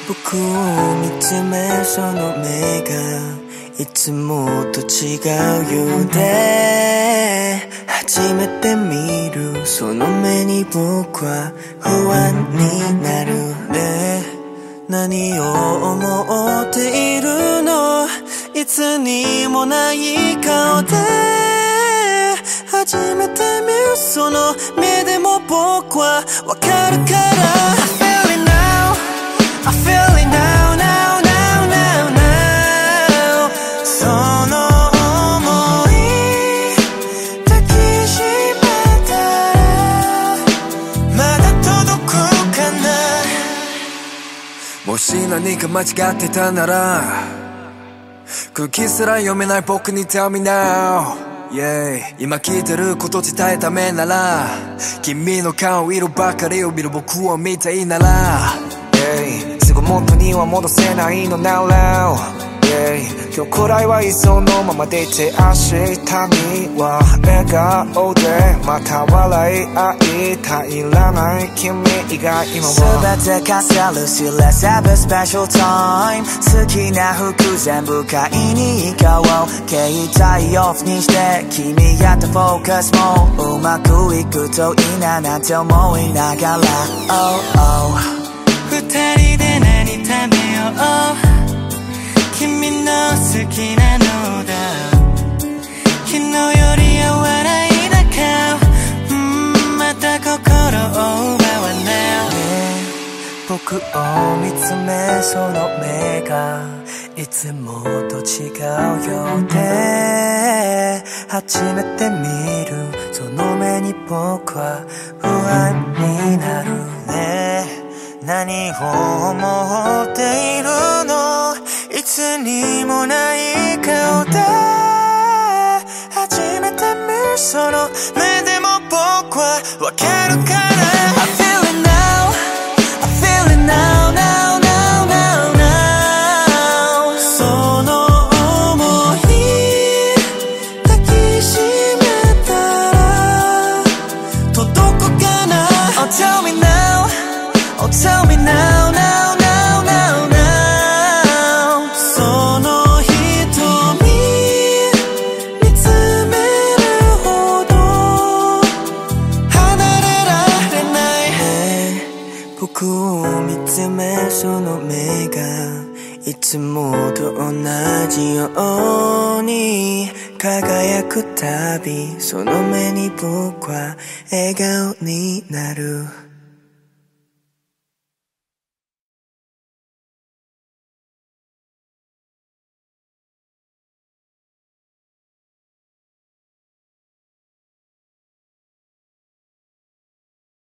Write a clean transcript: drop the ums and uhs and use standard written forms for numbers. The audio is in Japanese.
僕を見つめその目がいつもと違うようで、初めて見るその目に僕は不安になるね。何を思っているの、いつにもない顔で初めて見るその目でも僕はわかるから、 I feel it now, I feel it now, now, now, now, now。 その想い抱きしめたらまだ届くかな。 もし何か間違ってたなら空気すら読めない僕に Tell me now、yeah、 今聞いてること伝えためなら君の顔色ばかりを見る僕を見たいなら、yeah、 すぐ元には戻せないの Now now、yeah、 今日くらいはいそのままでいて明日には笑顔でまた笑い合いたいらない君以外今は全てかせるし Let's have a special time。 好きな服全部買いに行こう。携帯オフにして君やったフォーカスもうまくいくといいななんて思いながら、oh, oh。 二人で何食べよう、君の好きなのだ。昨日より柔らいだ顔、また心を奪わない。僕を見つめその目がいつもと違うようで、初めて見るその目に僕は不安になるね。何を思っているの、いつにもない顔で初めて見るその目でも僕はわかるから、 I feel it now, I feel it now, now, now, now, now。 その想い抱きしめたら届くかな。 Oh tell me now, oh tell me now, now, now, now, now。 その瞳見つめるほど離れられない、ね、僕を見つめその目がいつもと同じように輝くたびその目に僕は笑顔になる。